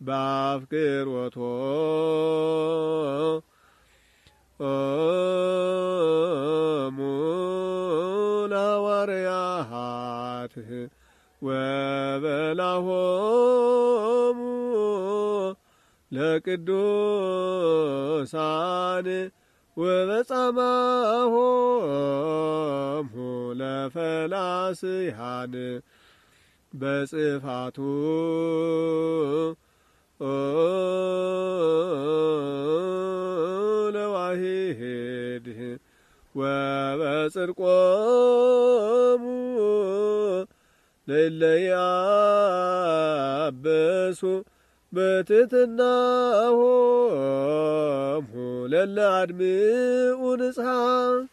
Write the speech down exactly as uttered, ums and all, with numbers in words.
ባፍቅሮቶ ለሐዋርያት ወበላሆሙ ለቅዱሳን ወበጻማሆሙ ለፈላስያን በጽፋቱ ለዋሂድ ወበጽድቆሙ ለለያበሱ በትሕትናሆሙ ለለ አድምኡ ንጽሐ